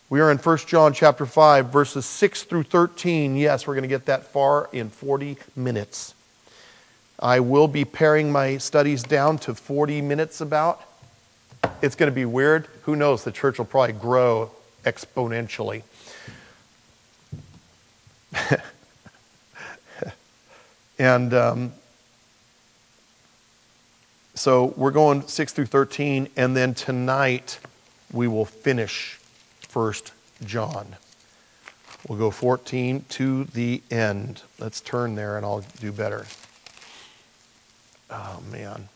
We are in 1 John chapter 5, verses 6 through 13. Yes, we're going to get that far in 40 minutes. I will be paring my studies down to 40 minutes about. It's going to be weird. Who knows? The church will probably grow exponentially. And so we're going 6 through 13, and then tonight we will finish 1 John. We'll go 14 to the end. Let's turn there and I'll do better. Oh, man.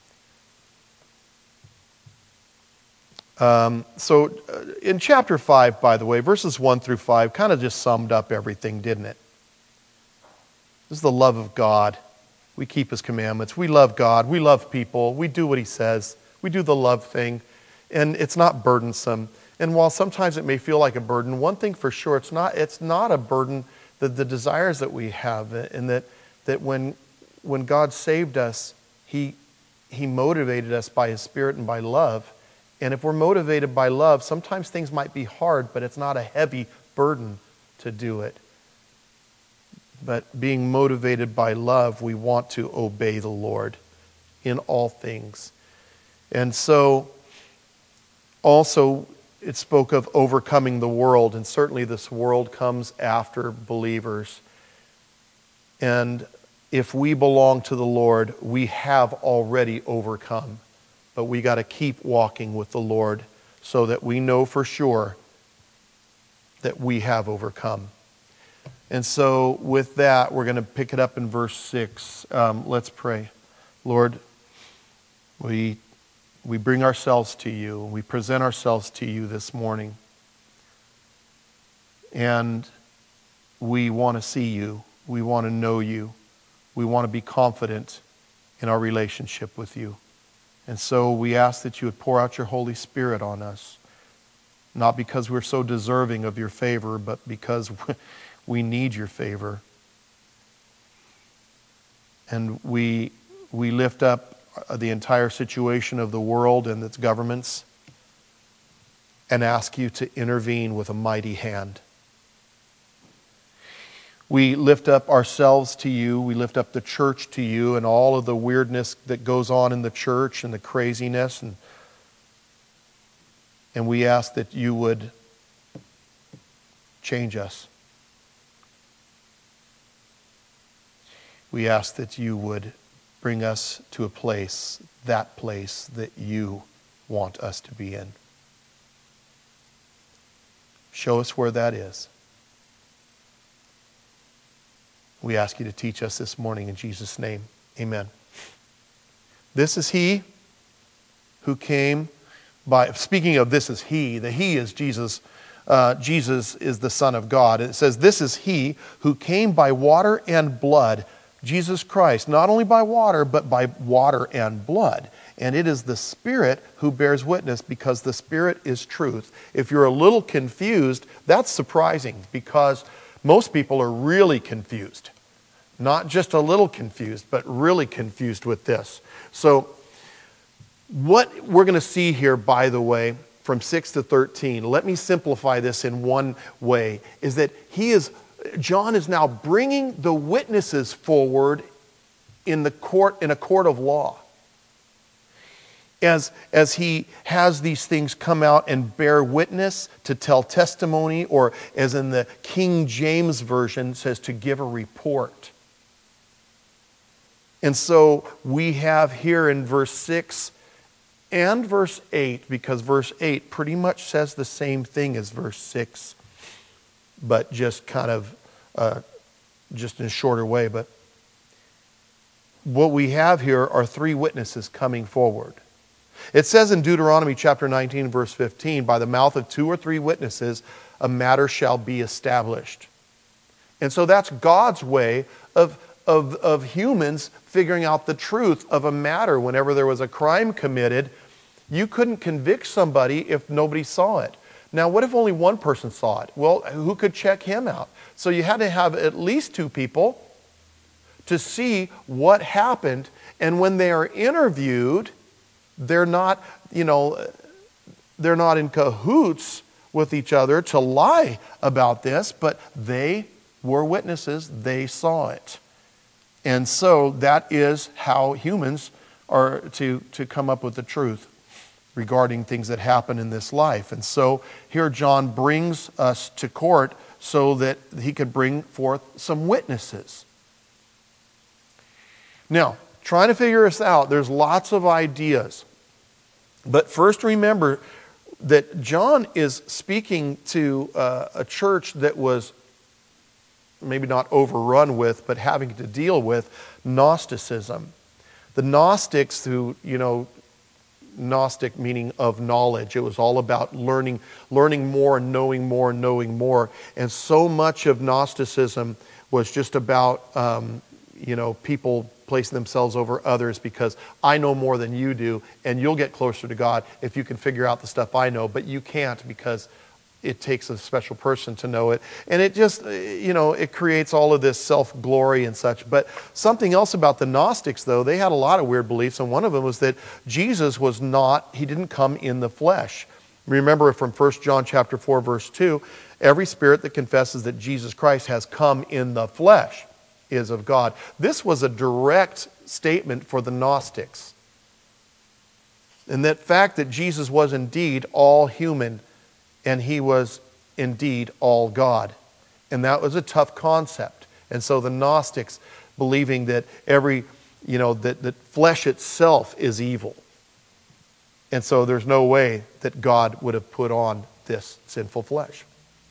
So in chapter 5, by the way, verses 1 through 5 kind of just summed up everything, didn't it? This is the love of God. We keep His commandments. We love God. We love people. We do what He says. We do the love thing. And it's not burdensome. And while sometimes it may feel like a burden, one thing for sure, it's not a burden. The desires that we have, and that when God saved us, He motivated us by His Spirit and by love. And if we're motivated by love, sometimes things might be hard, but it's not a heavy burden to do it. But being motivated by love, we want to obey the Lord in all things. And so, also, it spoke of overcoming the world, and certainly this world comes after believers. And if we belong to the Lord, we have already overcome. But we got to keep walking with the Lord so that we know for sure that we have overcome. And so with that, we're going to pick it up in verse 6. Let's pray. Lord, we bring ourselves to you. We present ourselves to you this morning. And we want to see you. We want to know you. We want to be confident in our relationship with you. And so we ask that you would pour out your Holy Spirit on us. Not because we're so deserving of your favor, but because we need your favor. And we lift up the entire situation of the world and its governments and ask you to intervene with a mighty hand. We lift up ourselves to you. We lift up the church to you and all of the weirdness that goes on in the church and the craziness. And we ask that you would change us. We ask that you would bring us to a place, that place that you want us to be in. Show us where that is. We ask you to teach us this morning in Jesus' name. Amen. This is He who came by, speaking of this is He, the He is Jesus. Jesus is the Son of God. And it says, this is He who came by water and blood, Jesus Christ, not only by water, but by water and blood. And it is the Spirit who bears witness, because the Spirit is truth. If you're a little confused, that's surprising, because most people are really confused. Not just a little confused, but really confused with this. So what we're going to see here, by the way, from 6 to 13, let me simplify this in one way, is that John is now bringing the witnesses forward in a court of law. As he has these things come out and bear witness, to tell testimony, or as in the King James Version says, to give a report. And so we have here in verse 6 and verse 8, because verse 8 pretty much says the same thing as verse 6, but just kind of, just in a shorter way. But what we have here are three witnesses coming forward. It says in Deuteronomy chapter 19, verse 15, by the mouth of 2 or 3 witnesses, a matter shall be established. And so that's God's way of humans figuring out the truth of a matter. Whenever there was a crime committed, you couldn't convict somebody if nobody saw it. Now, what if only one person saw it? Well, who could check him out? So you had to have at least 2 people to see what happened. And when they are interviewed, they're not in cahoots with each other to lie about this, but they were witnesses. They saw it. And so that is how humans are to come up with the truth regarding things that happen in this life. And so here John brings us to court so that he could bring forth some witnesses. Now, trying to figure this out, there's lots of ideas. But first remember that John is speaking to a church that was maybe not overrun with, but having to deal with Gnosticism. The Gnostics who, Gnostic meaning of knowledge. It was all about learning more and knowing more and knowing more. And so much of Gnosticism was just about, people placing themselves over others because I know more than you do, and you'll get closer to God if you can figure out the stuff I know, but you can't because it takes a special person to know it. And it just, it creates all of this self-glory and such. But something else about the Gnostics, though, they had a lot of weird beliefs, and one of them was that Jesus he didn't come in the flesh. Remember from 1 John chapter 4, verse 2, every spirit that confesses that Jesus Christ has come in the flesh is of God. This was a direct statement for the Gnostics. And that fact that Jesus was indeed all human and he was indeed all God. And that was a tough concept. And so the Gnostics believing that that flesh itself is evil. And so there's no way that God would have put on this sinful flesh.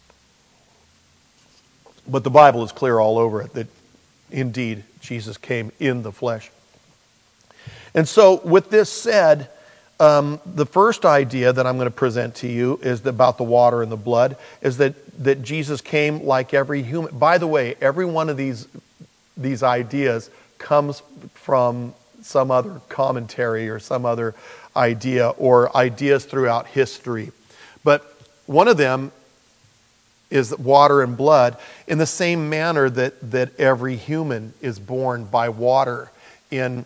But the Bible is clear all over it that indeed Jesus came in the flesh. And so with this said, the first idea that I'm going to present to you is about the water and the blood, is that Jesus came like every human. By the way, every one of these ideas comes from some other commentary or some other idea or ideas throughout history. But one of them is water and blood in the same manner that every human is born by water in,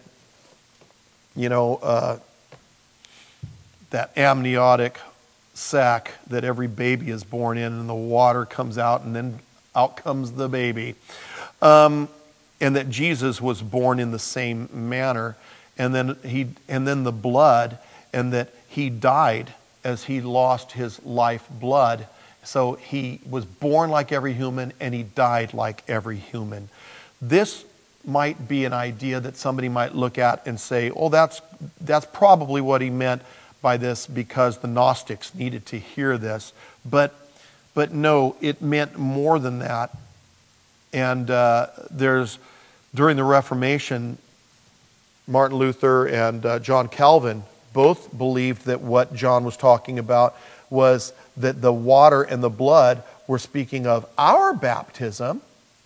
that amniotic sac that every baby is born in, and the water comes out and then out comes the baby. And that Jesus was born in the same manner, and then the blood, and that he died as he lost his life blood. So he was born like every human and he died like every human. This might be an idea that somebody might look at and say, oh, that's probably what he meant by this because the Gnostics needed to hear this. But no, it meant more than that. And during the Reformation, Martin Luther and John Calvin both believed that what John was talking about was that the water and the blood were speaking of our baptism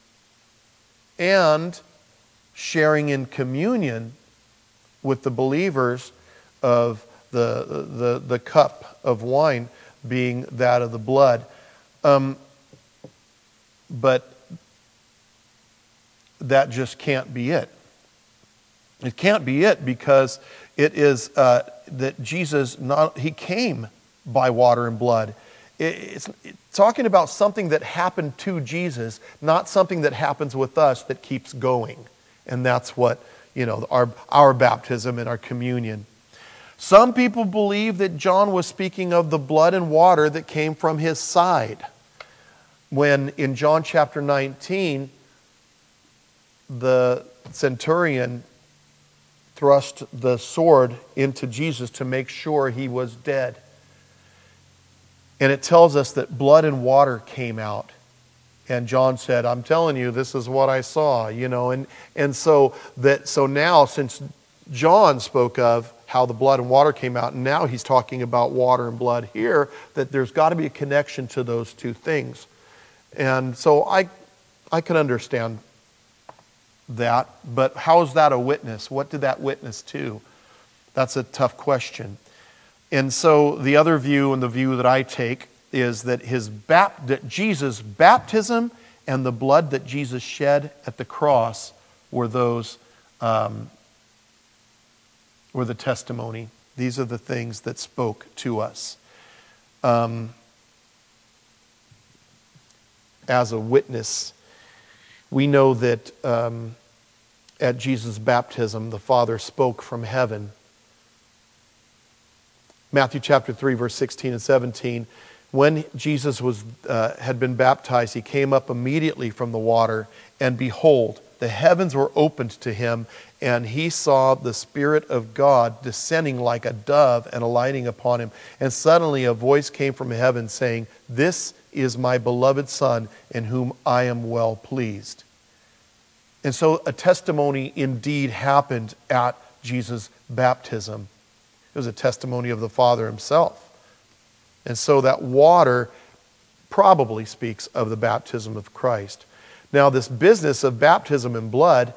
and sharing in communion with the believers of the cup of wine being that of the blood. But that just can't be it. It can't be it because it is that Jesus, he came by water and blood. It's talking about something that happened to Jesus, not something that happens with us that keeps going. And that's what, our baptism and our communion. Some people believe that John was speaking of the blood and water that came from his side. When in John chapter 19, the centurion thrust the sword into Jesus to make sure he was dead. And it tells us that blood and water came out. And John said, I'm telling you, this is what I saw, And so now, since John spoke of how the blood and water came out, and now he's talking about water and blood here, that there's got to be a connection to those two things. And so I can understand that, but how is that a witness? What did that witness to? That's a tough question. And so the other view, and the view that I take, is that that Jesus' baptism and the blood that Jesus shed at the cross were the testimony. These are the things that spoke to us. as a witness. We know that at Jesus' baptism, the Father spoke from heaven. Matthew chapter 3, verse 16 and 17, when Jesus had been baptized, he came up immediately from the water, and behold, the heavens were opened to him, and he saw the Spirit of God descending like a dove and alighting upon him. And suddenly a voice came from heaven saying, "This is my beloved Son, in whom I am well pleased." And so a testimony indeed happened at Jesus' baptism. It was a testimony of the Father himself. And so that water probably speaks of the baptism of Christ. Now, this business of baptism in blood,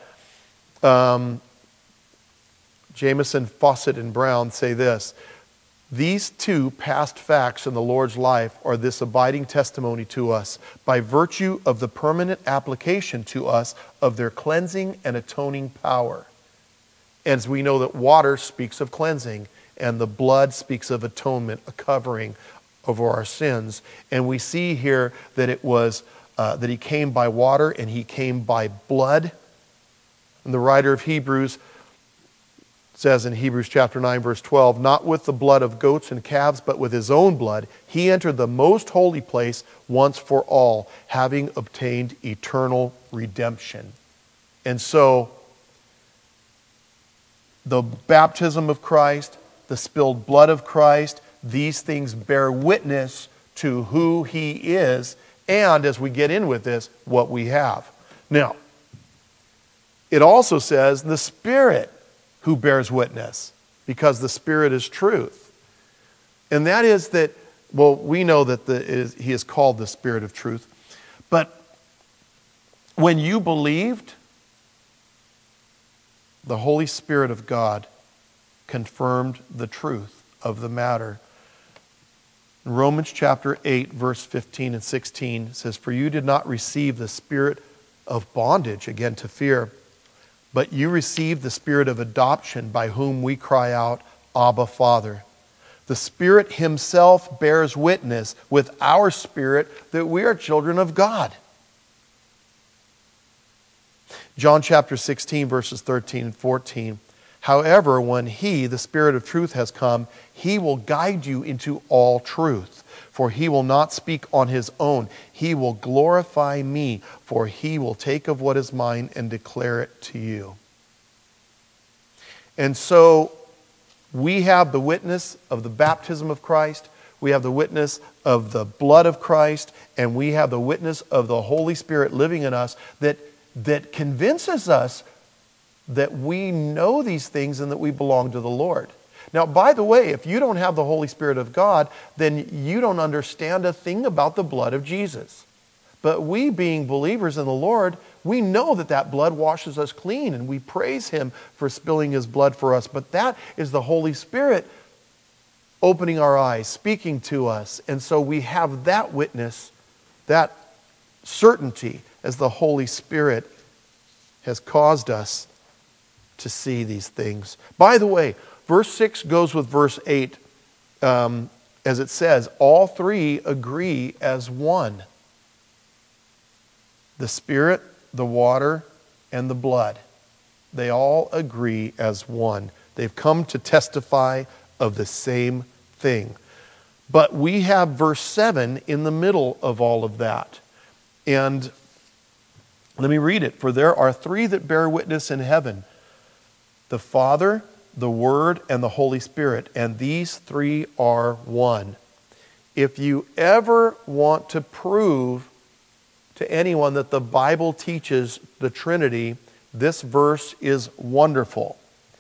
Jameson, Fawcett, and Brown say this: these two past facts in the Lord's life are this abiding testimony to us by virtue of the permanent application to us of their cleansing and atoning power. As we know that water speaks of cleansing, and the blood speaks of atonement, a covering over our sins. And we see here that it was that he came by water and he came by blood. And the writer of Hebrews says in Hebrews chapter 9, verse 12, "Not with the blood of goats and calves, but with his own blood, he entered the most holy place once for all, having obtained eternal redemption." And so, the baptism of Christ, the spilled blood of Christ, these things bear witness to who he is, and as we get in with this, what we have. Now, it also says the Spirit who bears witness, because the Spirit is truth. And that is that, well, we know that he is called the Spirit of truth. But when you believed, the Holy Spirit of God confirmed the truth of the matter. In Romans chapter 8, verse 15 and 16 says, "For you did not receive the spirit of bondage, again to fear, but you received the spirit of adoption, by whom we cry out, Abba, Father. The Spirit himself bears witness with our spirit that we are children of God." John chapter 16, verses 13 and 14. "However, when he, the Spirit of truth, has come, he will guide you into all truth. For he will not speak on his own. He will glorify me, for he will take of what is mine and declare it to you." And so we have the witness of the baptism of Christ. We have the witness of the blood of Christ. And we have the witness of the Holy Spirit living in us that convinces us that we know these things and that we belong to the Lord. Now, by the way, if you don't have the Holy Spirit of God, then you don't understand a thing about the blood of Jesus. But we, being believers in the Lord, we know that that blood washes us clean, and we praise him for spilling his blood for us. But that is the Holy Spirit opening our eyes, speaking to us. And so we have that witness, that certainty, as the Holy Spirit has caused us to see these things. By the way, verse 6 goes with verse 8, as it says, all three agree as one. The Spirit, the water, and the blood. They all agree as one. They've come to testify of the same thing. But we have verse 7 in the middle of all of that. And let me read it. "For there are three that bear witness in heaven, the Father, the Word, and the Holy Spirit, and these three are one." If you ever want to prove to anyone that the Bible teaches the Trinity, this verse is wonderful.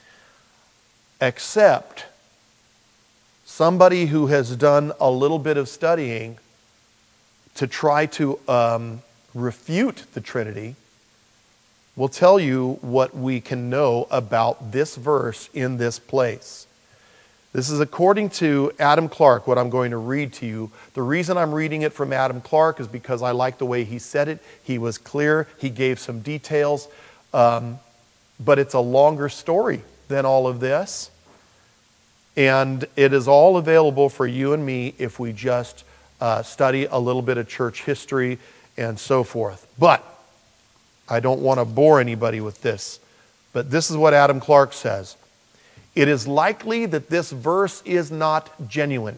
Except somebody who has done a little bit of studying to try to refute the Trinity will tell you what we can know about this verse in this place. This is according to Adam Clarke, what I'm going to read to you. The reason I'm reading it from Adam Clarke is because I like the way he said it. He was clear. He gave some details. But it's a longer story than all of this. And it is all available for you and me if we just study a little bit of church history and so forth. But I don't want to bore anybody with this. But this is what Adam Clarke says. It is likely that this verse is not genuine.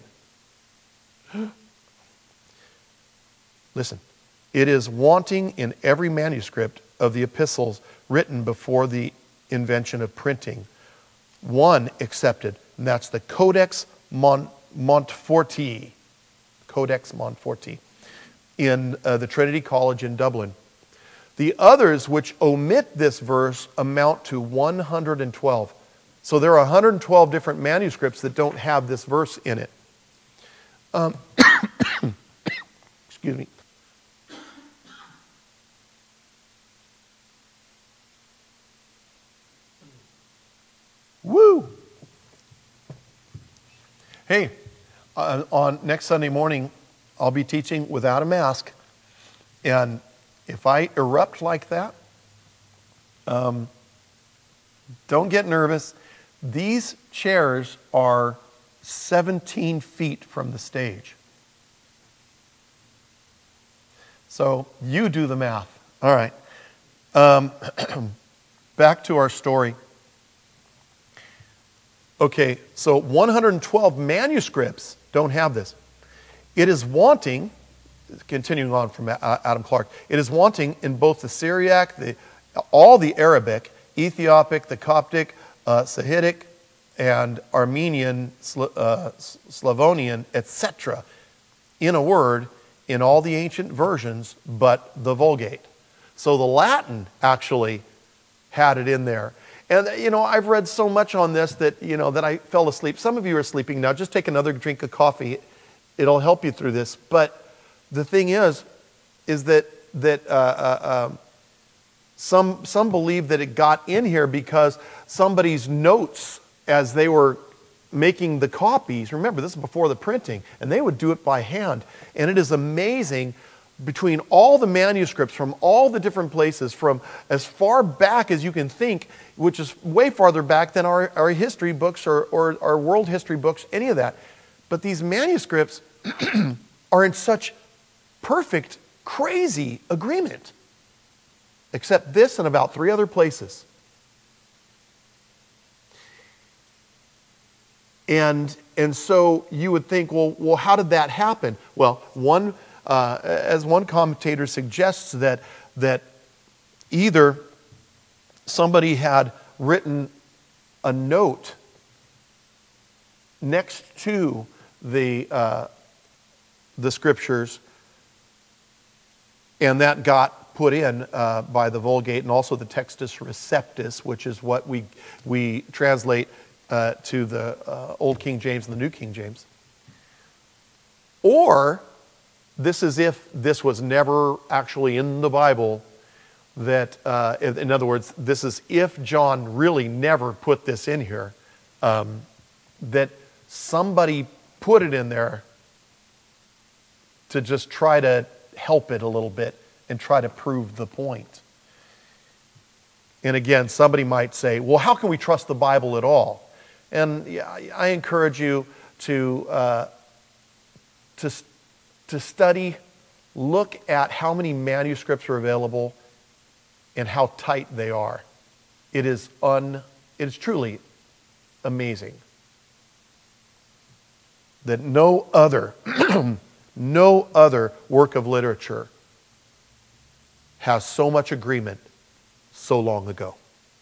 Listen, it is wanting in every manuscript of the epistles written before the invention of printing. One accepted, and that's the Codex Montforti. Codex Montforti in the Trinity College in Dublin. The others which omit this verse amount to 112. So there are 112 different manuscripts that don't have this verse in it. Excuse me. Woo! Hey, on next Sunday morning, I'll be teaching without a mask. And if I erupt like that, don't get nervous. These chairs are 17 feet from the stage. So you do the math. All right. Back to our story. Okay, so 112 manuscripts don't have this. It is wanting, continuing on from Adam Clarke, it is wanting in both the Syriac, all the Arabic, Ethiopic, the Coptic, Sahidic, and Armenian, Slavonian, etc. In a word, in all the ancient versions but the Vulgate. So the Latin actually had it in there. And, I've read so much on this that, that I fell asleep. Some of you are sleeping now. Just take another drink of coffee. It'll help you through this. But the thing is that some believe that it got in here because somebody's notes as they were making the copies. Remember, this is before the printing. And they would do it by hand. And it is amazing between all the manuscripts from all the different places, from as far back as you can think, which is way farther back than our history books or our world history books, any of that. But these manuscripts are in such perfect, crazy agreement. Except this and about 3 other places. And so you would think, well, how did that happen? Well, as one commentator suggests, that either somebody had written a note next to the scriptures, and that got put in by the Vulgate, and also the Textus Receptus, which is what we translate to the Old King James and the New King James. Or this is if this was never actually in the Bible, that, in other words, this is if John really never put this in here, that somebody put it in there to just try to help it a little bit and try to prove the point. And again, somebody might say, well, how can we trust the Bible at all? And I encourage you to study, look at how many manuscripts are available and how tight they are. It is truly amazing that no other work of literature has so much agreement so long ago.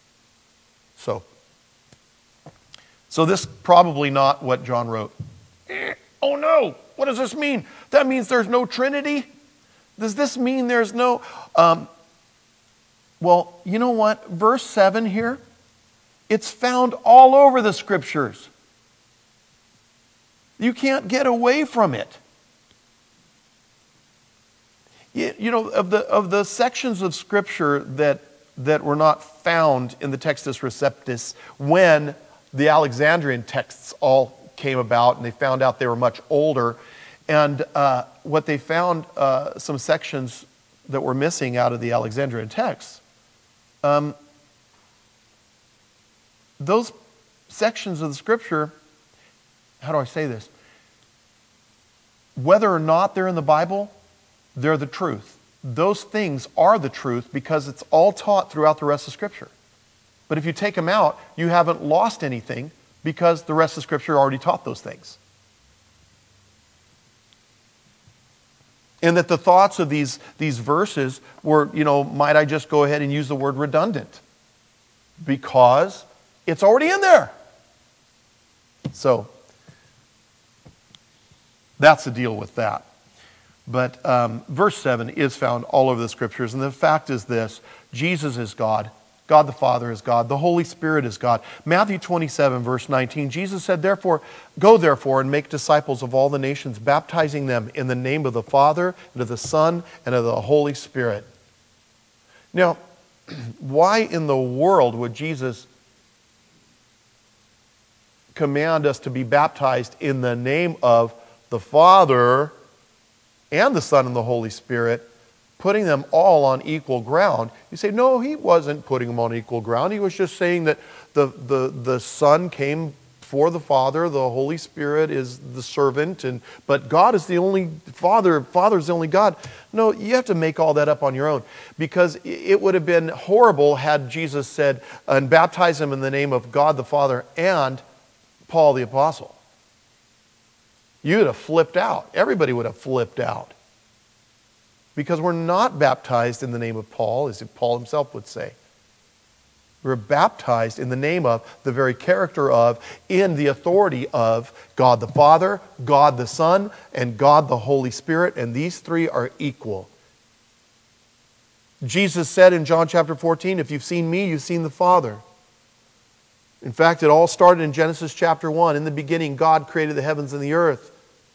So this is probably not what John wrote. Oh no, what does this mean? That means there's no Trinity? Does this mean there's no... Well, you know what? Verse 7 here, it's found all over the Scriptures. You can't get away from it. Of the sections of Scripture that were not found in the Textus Receptus when the Alexandrian texts all came about, and they found out they were much older, and what they found, some sections that were missing out of the Alexandrian texts, those sections of the Scripture, how do I say this? Whether or not they're in the Bible, they're the truth. those things are the truth because it's all taught throughout the rest of Scripture. But if you take them out, you haven't lost anything because the rest of Scripture already taught those things. And that the thoughts of these verses were, might I just go ahead and use the word redundant? Because it's already in there. So, that's the deal with that. But verse 7 is found all over the Scriptures. And the fact is this: Jesus is God. God the Father is God. The Holy Spirit is God. Matthew 27, verse 19, Jesus said, Go therefore and make disciples of all the nations, baptizing them in the name of the Father, and of the Son, and of the Holy Spirit. Now, why in the world would Jesus command us to be baptized in the name of the Father and the Son and the Holy Spirit, putting them all on equal ground? You say, no, he wasn't putting them on equal ground. He was just saying that the Son came for the Father, the Holy Spirit is the servant, but God is the only Father. Father is the only God. No, you have to make all that up on your own, because it would have been horrible had Jesus said, and baptize them in the name of God the Father and Paul the Apostle. You would have flipped out. Everybody would have flipped out. Because we're not baptized in the name of Paul, as Paul himself would say. We're baptized in the name of, the very character of, in the authority of God the Father, God the Son, and God the Holy Spirit, and these three are equal. Jesus said in John chapter 14, if you've seen me, you've seen the Father. In fact, it all started in Genesis chapter 1. In the beginning, God created the heavens and the earth.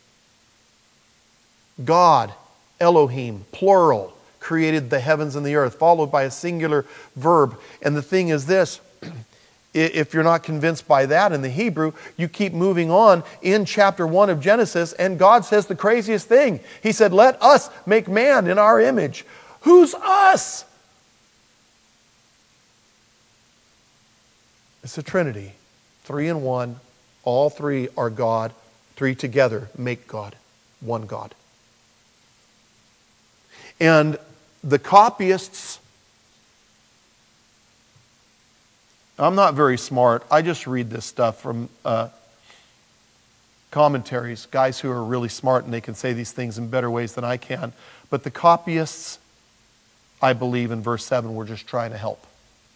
God, Elohim, plural, created the heavens and the earth, followed by a singular verb. And the thing is this, if you're not convinced by that in the Hebrew, you keep moving on in chapter 1 of Genesis, and God says the craziest thing. He said, let us make man in our image. Who's us? It's the Trinity. 3 in 1. All three are God. 3 together make God. One God. And the copyists, I'm not very smart. I just read this stuff from commentaries, guys who are really smart and they can say these things in better ways than I can. But the copyists, I believe in verse 7, were just trying to help.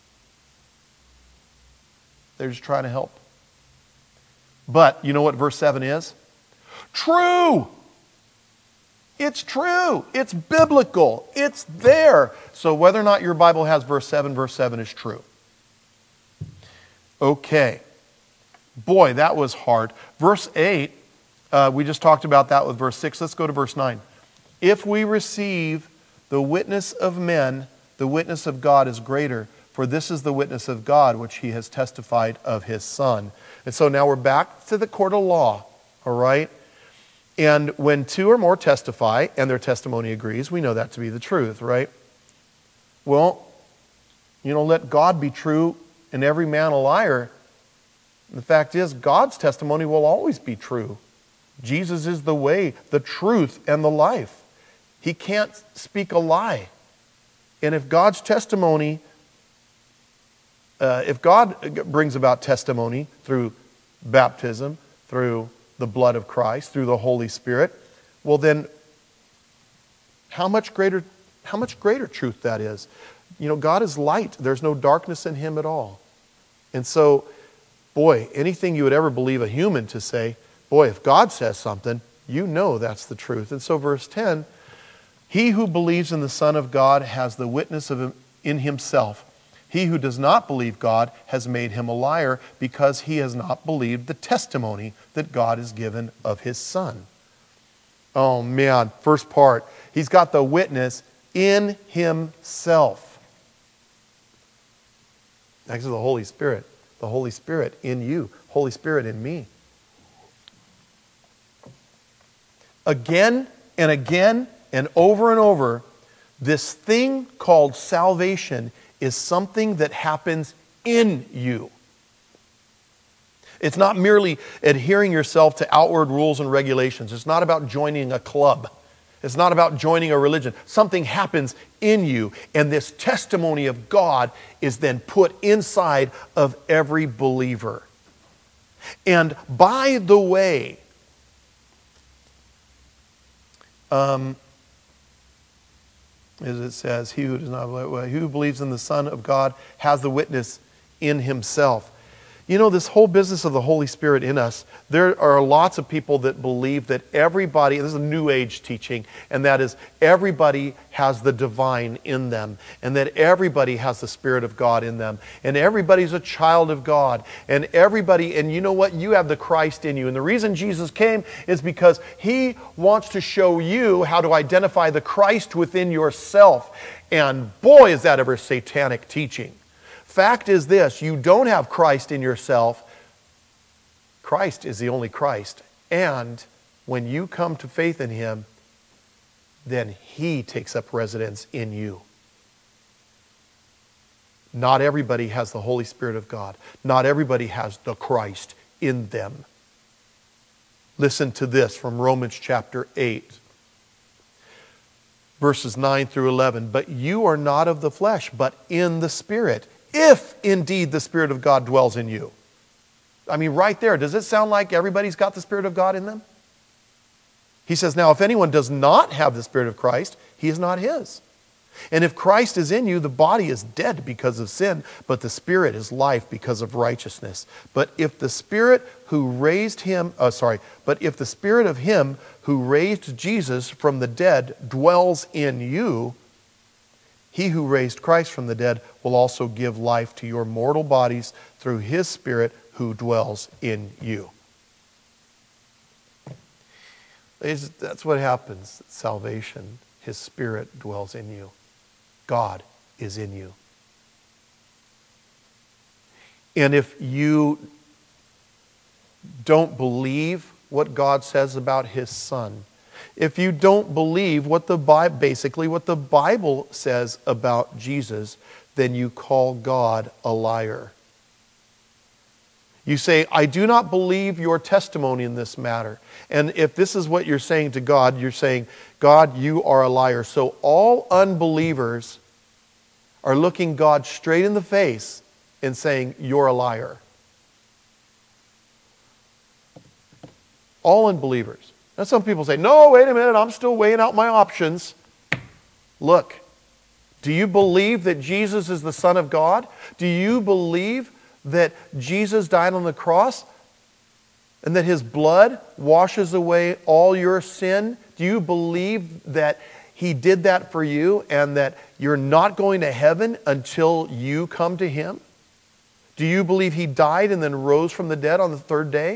They're just trying to help. But you know what verse 7 is? True! It's true. It's biblical. It's there. So whether or not your Bible has verse 7 is true. Okay. Boy, that was hard. Verse 8, we just talked about that with verse 6. Let's go to verse 9. If we receive the witness of men, the witness of God is greater, for this is the witness of God which he has testified of his Son. And so now we're back to the court of law, all right? And when 2 or more testify, and their testimony agrees, we know that to be the truth, right? Well, let God be true and every man a liar. The fact is, God's testimony will always be true. Jesus is the way, the truth, and the life. He can't speak a lie. And if God's testimony, if God brings about testimony through baptism, through the blood of Christ, through the Holy Spirit, well then, how much greater truth that is. God is light. There's no darkness in him at all. And so, boy, anything you would ever believe a human to say, boy, if God says something, that's the truth. And so verse 10, he who believes in the Son of God has the witness of him in himself. He who does not believe God has made him a liar, because he has not believed the testimony that God has given of his Son. Oh man, first part. He's got the witness in himself. Next is the Holy Spirit. The Holy Spirit in you. Holy Spirit in me. Again and again and over, this thing called salvation is something that happens in you. It's not merely adhering yourself to outward rules and regulations. It's not about joining a club. It's not about joining a religion. Something happens in you, and this testimony of God is then put inside of every believer. And by the way, as it says, he who believes in the Son of God has the witness in himself. You know, this whole business of the Holy Spirit in us, there are lots of people that believe that everybody, this is a New Age teaching, and that is everybody has the divine in them, and that everybody has the Spirit of God in them, and everybody's a child of God, and everybody, and you know what? You have the Christ in you. And the reason Jesus came is because He wants to show you how to identify the Christ within yourself. And boy, is that ever satanic teaching. Fact is this, you don't have Christ in yourself. Christ is the only Christ. And when you come to faith in Him, then He takes up residence in you. Not everybody has the Holy Spirit of God. Not everybody has the Christ in them. Listen to this from Romans chapter 8. Verses 9 through 11. But you are not of the flesh, but in the Spirit, if indeed the Spirit of God dwells in you. I mean, right there, does it sound like everybody's got the Spirit of God in them? He says, now if anyone does not have the Spirit of Christ, he is not his. And if Christ is in you, the body is dead because of sin, but the Spirit is life because of righteousness. But if the Spirit of Him who raised Jesus from the dead dwells in you, He who raised Christ from the dead will also give life to your mortal bodies through His Spirit who dwells in you. That's what happens at salvation. His Spirit dwells in you. God is in you. And if you don't believe what God says about His Son, if you don't believe what the Bible says about Jesus, then you call God a liar. You say, I do not believe your testimony in this matter. And if this is what you're saying to God, you're saying, God, you are a liar. So all unbelievers are looking God straight in the face and saying, you're a liar. All unbelievers. Now some people say, no, wait a minute, I'm still weighing out my options. Look, do you believe that Jesus is the Son of God? Do you believe that Jesus died on the cross and that His blood washes away all your sin? Do you believe that He did that for you and that you're not going to heaven until you come to Him? Do you believe He died and then rose from the dead on the third day?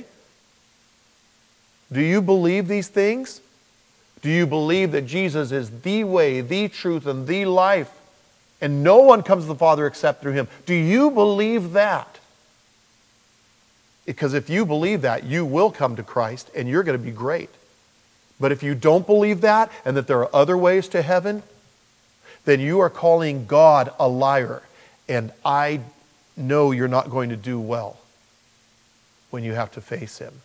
Do you believe these things? Do you believe that Jesus is the way, the truth, and the life, and no one comes to the Father except through Him? Do you believe that? Because if you believe that, you will come to Christ and you're going to be great. But if you don't believe that and that there are other ways to heaven, then you are calling God a liar. And I know you're not going to do well when you have to face Him.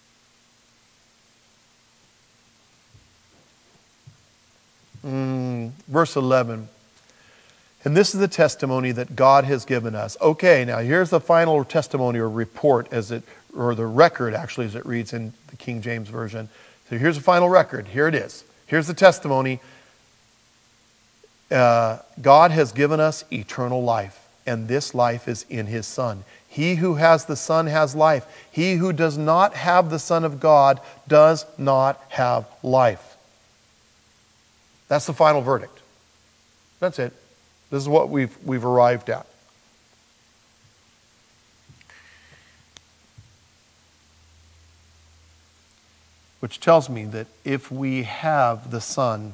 Verse 11. And this is the testimony that God has given us. Okay, now here's the final testimony or report or the record actually as it reads in the King James Version. So here's the final record. Here it is. Here's the testimony. God has given us eternal life, and this life is in His Son. He who has the Son has life. He who does not have the Son of God does not have life. That's the final verdict. That's it. This is what we've arrived at. Which tells me that if we have the Son,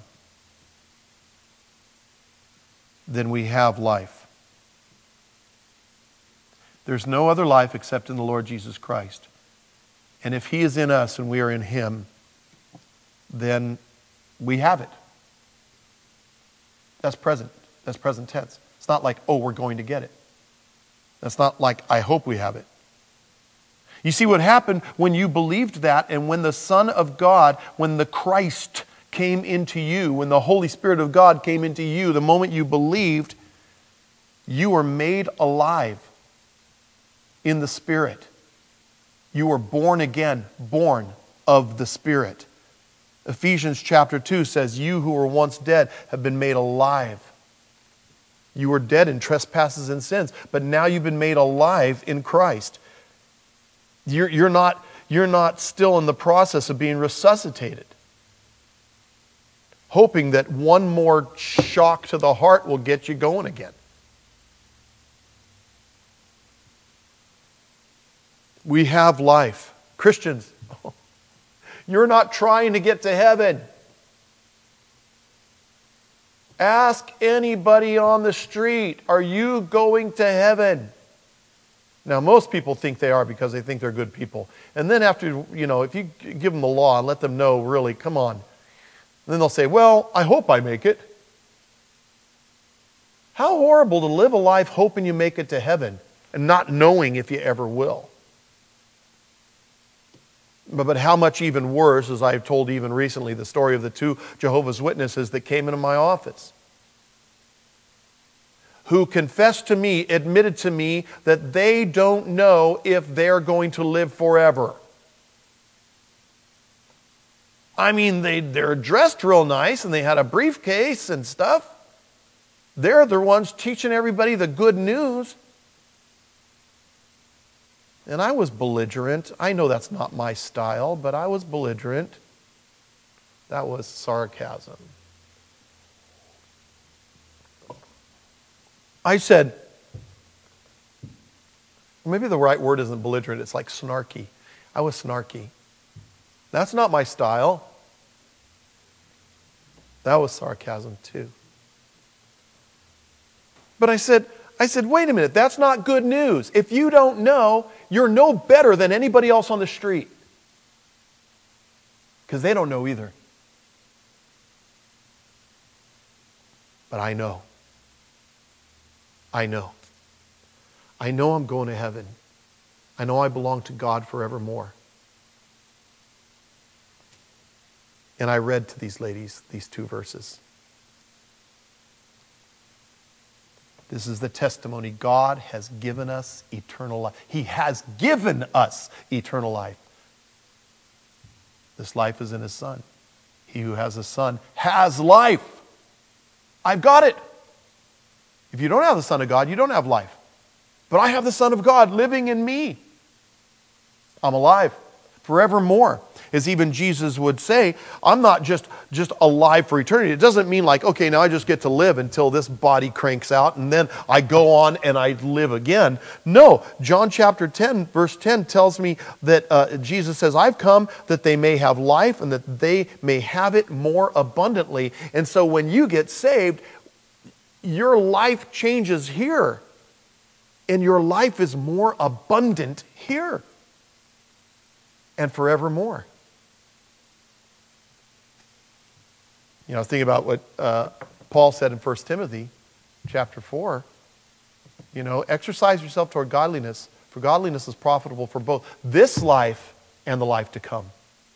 then we have life. There's no other life except in the Lord Jesus Christ. And if He is in us and we are in Him, then we have it. That's present. That's present tense. It's not like, oh, we're going to get it. That's not like, I hope we have it. You see what happened when you believed that, and when the Son of God, when the Christ came into you, when the Holy Spirit of God came into you, the moment you believed, you were made alive in the Spirit. You were born again, born of the Spirit. Ephesians chapter 2 says, you who were once dead have been made alive. You were dead in trespasses and sins, but now you've been made alive in Christ. You're not still in the process of being resuscitated, hoping that one more shock to the heart will get you going again. We have life. Christians, you're not trying to get to heaven. Ask anybody on the street, are you going to heaven? Now, most people think they are because they think they're good people. And then after, if you give them the law and let them know, really, come on. And then they'll say, well, I hope I make it. How horrible to live a life hoping you make it to heaven and not knowing if you ever will. But how much even worse, as I've told even recently, the story of the 2 Jehovah's Witnesses that came into my office, who confessed to me, admitted to me, that they don't know if they're going to live forever. I mean, they're dressed real nice and they had a briefcase and stuff. They're the ones teaching everybody the good news. And I was belligerent. I know that's not my style, but I was belligerent. That was sarcasm. I said, maybe the right word isn't belligerent, it's like snarky. I was snarky. That's not my style. That was sarcasm too. But I said, wait a minute, that's not good news. If you don't know, you're no better than anybody else on the street. Because they don't know either. But I know. I know I'm going to heaven. I know I belong to God forevermore. And I read to these ladies these 2 verses. This is the testimony. God has given us eternal life. He has given us eternal life. This life is in His Son. He who has a Son has life. I've got it. If you don't have the Son of God, you don't have life. But I have the Son of God living in me. I'm alive forevermore. As even Jesus would say, I'm not just alive for eternity. It doesn't mean like, okay, now I just get to live until this body cranks out and then I go on and I live again. No, John chapter 10, verse 10 tells me that Jesus says, I've come that they may have life and that they may have it more abundantly. And so when you get saved, your life changes here. And your life is more abundant here. And forevermore. Think about what Paul said in 1 Timothy chapter 4. Exercise yourself toward godliness, for godliness is profitable for both this life and the life to come.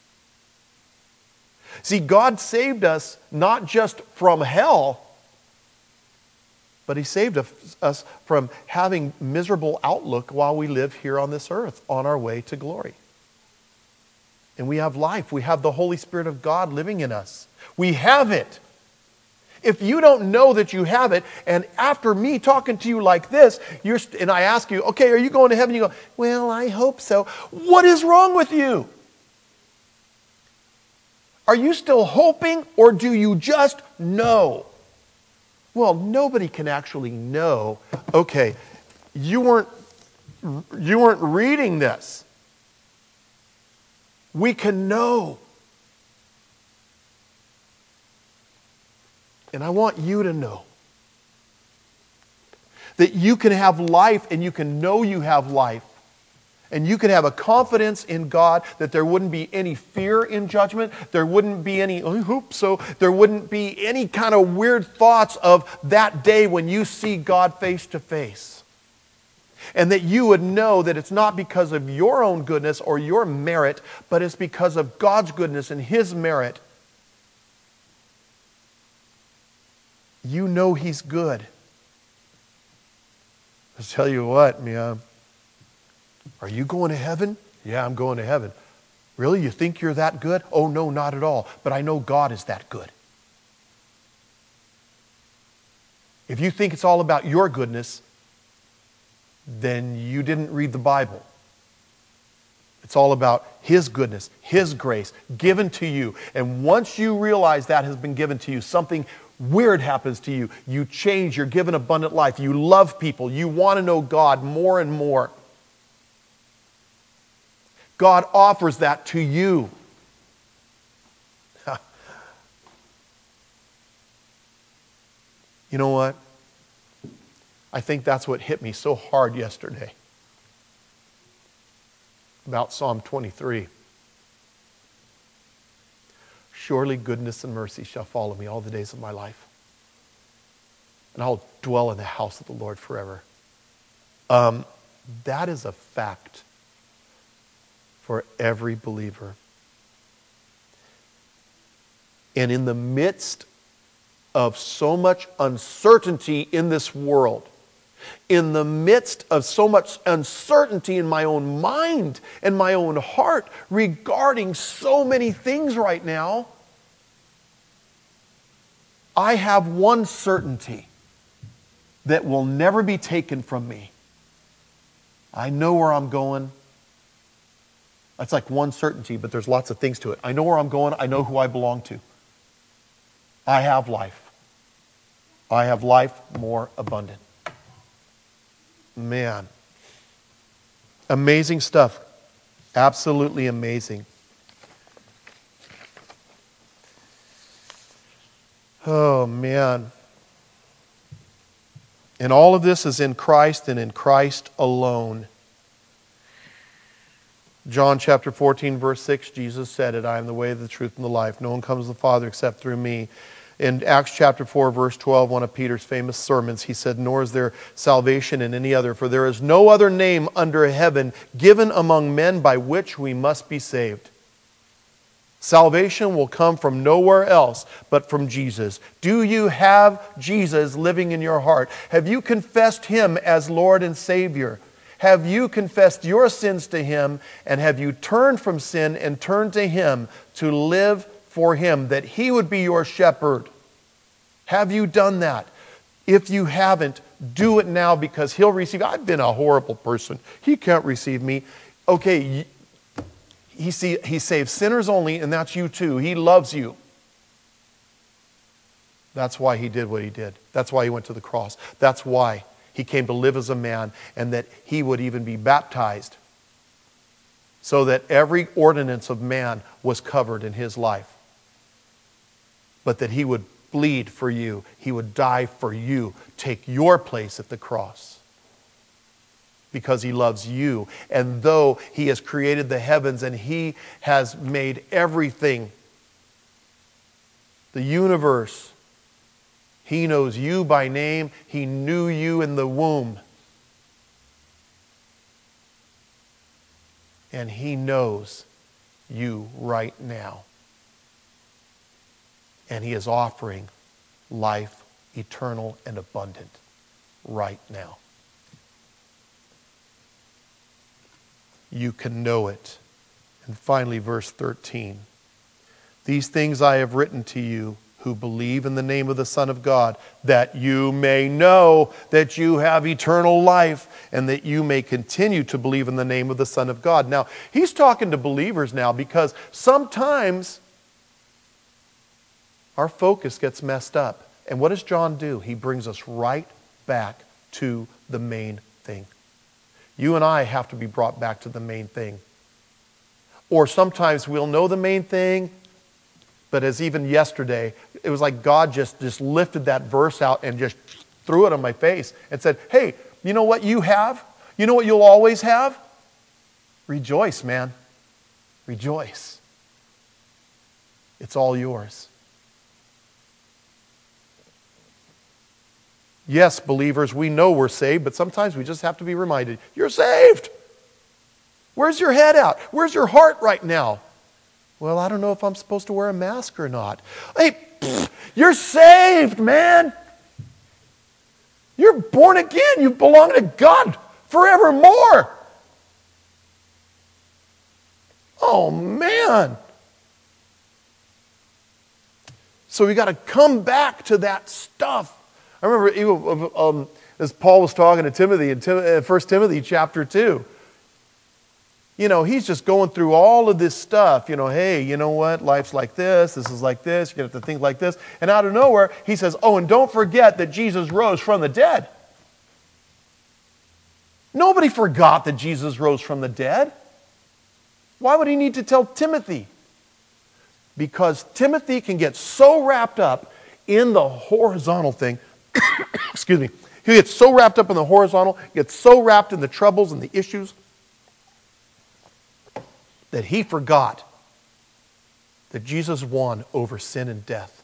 See, God saved us not just from hell, but He saved us from having miserable outlook while we live here on this earth on our way to glory. And we have life. We have the Holy Spirit of God living in us. We have it. If you don't know that you have it, and after me talking to you like this, and I ask you, okay, are you going to heaven? You go, well, I hope so. What is wrong with you? Are you still hoping, or do you just know? Well, nobody can actually know. Okay, you weren't reading this. We can know. And I want you to know that you can have life and you can know you have life. And you can have a confidence in God that there wouldn't be any fear in judgment. There wouldn't be any, there wouldn't be any kind of weird thoughts of that day when you see God face to face. And that you would know that it's not because of your own goodness or your merit, but it's because of God's goodness and His merit You know He's good. I'll tell you what, man. Are you going to heaven? Yeah, I'm going to heaven. Really? You think you're that good? Oh, no, not at all. But I know God is that good. If you think it's all about your goodness, then you didn't read the Bible. It's all about His goodness, His grace given to you. And once you realize that has been given to you, something weird happens to you. You change, you're given abundant life. You love people. You want to know God more and more. God offers that to you. You know what? I think that's what hit me so hard yesterday about Psalm 23. Surely goodness and mercy shall follow me all the days of my life, and I'll dwell in the house of the Lord forever. That is a fact for every believer. And in the midst of so much uncertainty in this world, in the midst of so much uncertainty in my own mind and my own heart regarding so many things right now, I have one certainty that will never be taken from me. I know where I'm going. That's like one certainty, but there's lots of things to it. I know where I'm going. I know who I belong to. I have life. I have life more abundant. Man. Amazing stuff. Absolutely amazing. Oh, man. And all of this is in Christ and in Christ alone. John chapter 14, verse 6, Jesus said it, I am the way, the truth, and the life. No one comes to the Father except through me. In Acts chapter 4, verse 12, one of Peter's famous sermons, he said, nor is there salvation in any other, for there is no other name under heaven given among men by which we must be saved. Salvation will come from nowhere else but from Jesus. Do you have Jesus living in your heart? Have you confessed Him as Lord and Savior? Have you confessed your sins to Him, and have you turned from sin and turned to Him to live for Him, that He would be your shepherd? Have you done that? If you haven't, do it now, because He'll receive. I've been a horrible person. He can't receive me. Okay, He saves sinners only, and that's you too. He loves you. That's why He did what He did. That's why He went to the cross. That's why He came to live as a man, and that He would even be baptized, so that every ordinance of man was covered in His life. But that He would bleed for you. He would die for you. Take your place at the cross. Because He loves you. And though He has created the heavens and He has made everything, the universe, He knows you by name. He knew you in the womb. And He knows you right now. And He is offering life eternal and abundant right now. You can know it. And finally, verse 13. These things I have written to you who believe in the name of the Son of God, that you may know that you have eternal life, and that you may continue to believe in the name of the Son of God. Now, he's talking to believers now, because sometimes our focus gets messed up. And what does John do? He brings us right back to the main thing. You and I have to be brought back to the main thing. Or sometimes we'll know the main thing, but as even yesterday, it was like God just lifted that verse out and just threw it on my face and said, hey, you know what you have? You know what you'll always have? Rejoice, man. Rejoice. It's all yours. Yes, believers, we know we're saved, but sometimes we just have to be reminded, you're saved. Where's your head at? Where's your heart right now? Well, I don't know if I'm supposed to wear a mask or not. Hey, you're saved, man. You're born again. You belong to God forevermore. Oh, man. So we got to come back to that stuff. I remember even, as Paul was talking to Timothy in 1 Timothy chapter 2. You know, he's just going through all of this stuff. You know, hey, you know what? Life's like this. This is like this. You're going to have to think like this. And out of nowhere, he says, oh, and don't forget that Jesus rose from the dead. Nobody forgot that Jesus rose from the dead. Why would he need to tell Timothy? Because Timothy can get so wrapped up in the horizontal thing. Excuse me. He gets so wrapped up in the horizontal, gets so wrapped in the troubles and the issues, that he forgot that Jesus won over sin and death.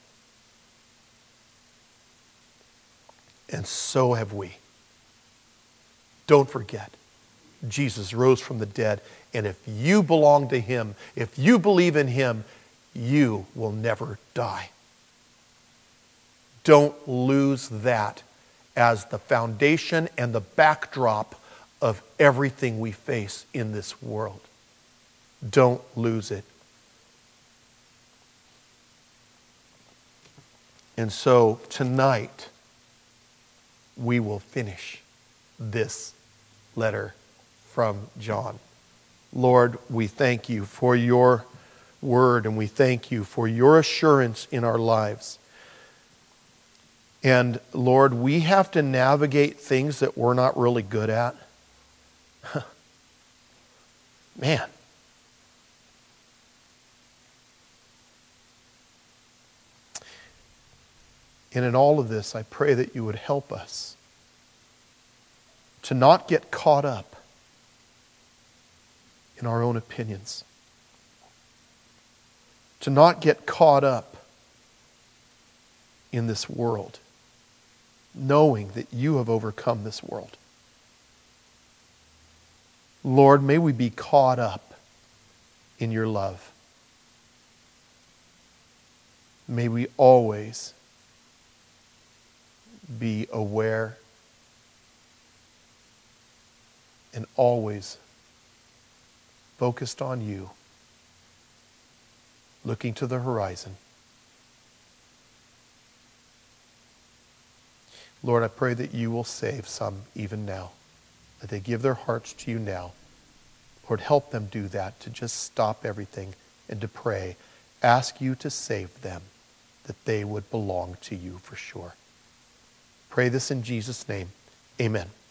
And so have we. Don't forget, Jesus rose from the dead, and if you belong to him, if you believe in him, you will never die. Don't lose that as the foundation and the backdrop of everything we face in this world. Don't lose it. And so tonight, we will finish this letter from John. Lord, we thank you for your word, and we thank you for your assurance in our lives. And Lord, we have to navigate things that we're not really good at. Man. And in all of this, I pray that you would help us to not get caught up in our own opinions, to not get caught up in this world, knowing that you have overcome this world. Lord, may we be caught up in your love. May we always be aware and always focused on you, looking to the horizon. Lord, I pray that you will save some even now, that they give their hearts to you now. Lord, help them do that, to just stop everything and to pray. Ask you to save them, that they would belong to you for sure. Pray this in Jesus' name. Amen.